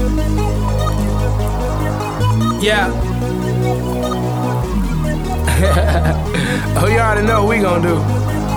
Yeah. Oh, you already know what we gon' do.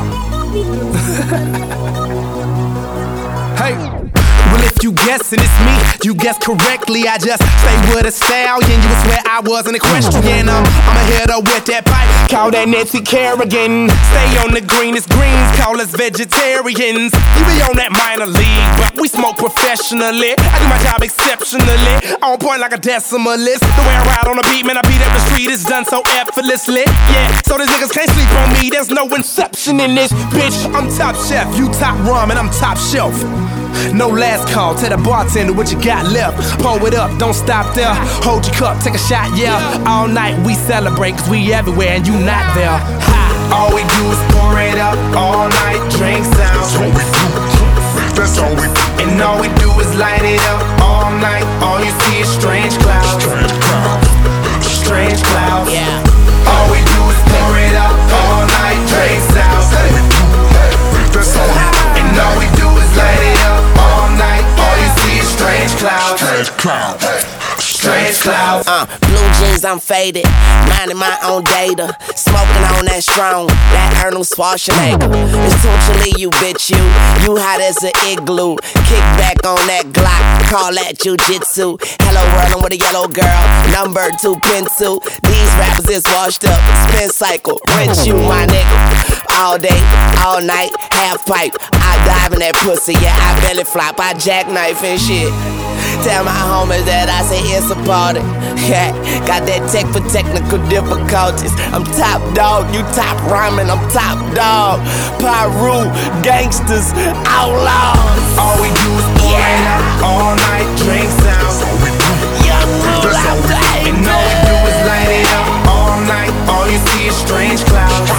Hey. Well, if you guessing it's me, you guessed correctly. I just stay with a stallion. You would swear I wasn't equestrian. I'ma hit her with that pipe, call that Nancy Kerrigan. Stay on the greenest greens, call us vegetarians. You be on that minor league, but we smoke professionally. I do my job exceptionally, on point like a decimalist. The way I ride on the beat, man, I beat up the street, it's done so effortlessly. Yeah, so these niggas can't sleep on me, there's no inception in this bitch. I'm top chef, you top rum, and I'm top shelf. No last call, tell the bartender what you got left. Pour it up, don't stop there. Hold your cup, take a shot, yeah. All night we celebrate, cause we everywhere and you not there. Ha. All we do is pour it up, all night, drink sounds. That's all we do, that's all we do. And all we do is light it up, all night. All you see is strange clouds. Strange clouds. Strange clouds. Yeah. All we do is pour it up, all night, drink sounds. That's all we do. And all we do is light it up all night. All you see is strange clouds. Strange clouds. Strange clouds. Blue jeans, I'm faded, minding my own data, smoking on that strong, that Arnold Schwarzenegger. Essentially, you bitch, you hot as an igloo. Kick back on that Glock, call that jujitsu. Hello world, I'm with a yellow girl, number 2 pencil. These rappers is washed up, spin cycle, rinse you, my nigga. All day, all night, half pipe. I dive in that pussy, yeah, I belly flop, I jackknife and shit. Tell my homies that I say it's a party. Yeah, got that tech for technical difficulties. I'm top dog, you top rhyming, I'm top dog. Pyru, gangsters, outlaws. All we do is pour it up all night, drink sounds. Young rule out the And all we do is light it up all night. All you see is strange clouds.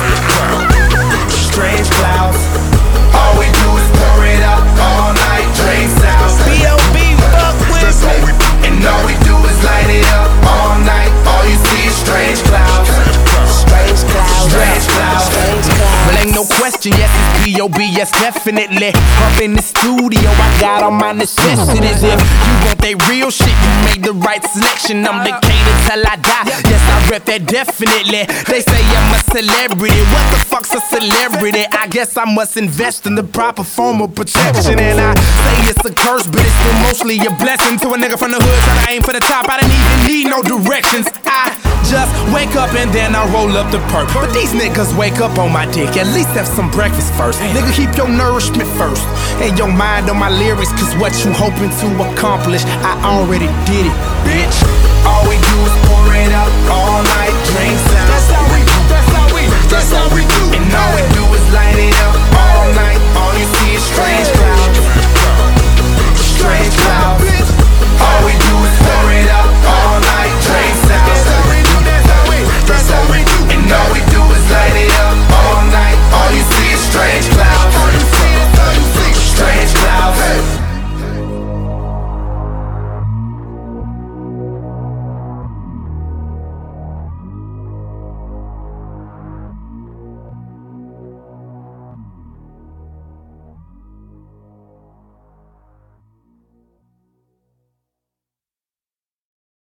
Strange clouds. All we do is pour it up all night, drink sounds. B.O.B. fuck with That's all we do. And all we do is light it up all night. All you see is strange clouds. Strange clouds. Strange clouds. Strange clouds. Well, ain't no question, yes, it's B.O.B., yes, definitely. Up in the studio, I got all my necessities. If you want that real shit, you made the right selection. I'm Decatur till I die, yes, I rep that definitely. They say I'm a celebrity, what the fuck's a celebrity? I guess I must invest in the proper form of protection. And I say it's a curse, but it's still mostly a blessing. To a nigga from the hood, tryna aim for the top, I didn't even need no directions. I just wake up and then I roll up the perk. But these niggas wake up on my dick, at least have some breakfast first. Nigga, keep your nourishment first, and your mind on my lyrics, cause what you hoping to accomplish, I already did it, bitch. All we do is pour it up all night, drink sounds. That's how we do, that's how we do. And all we do is light it up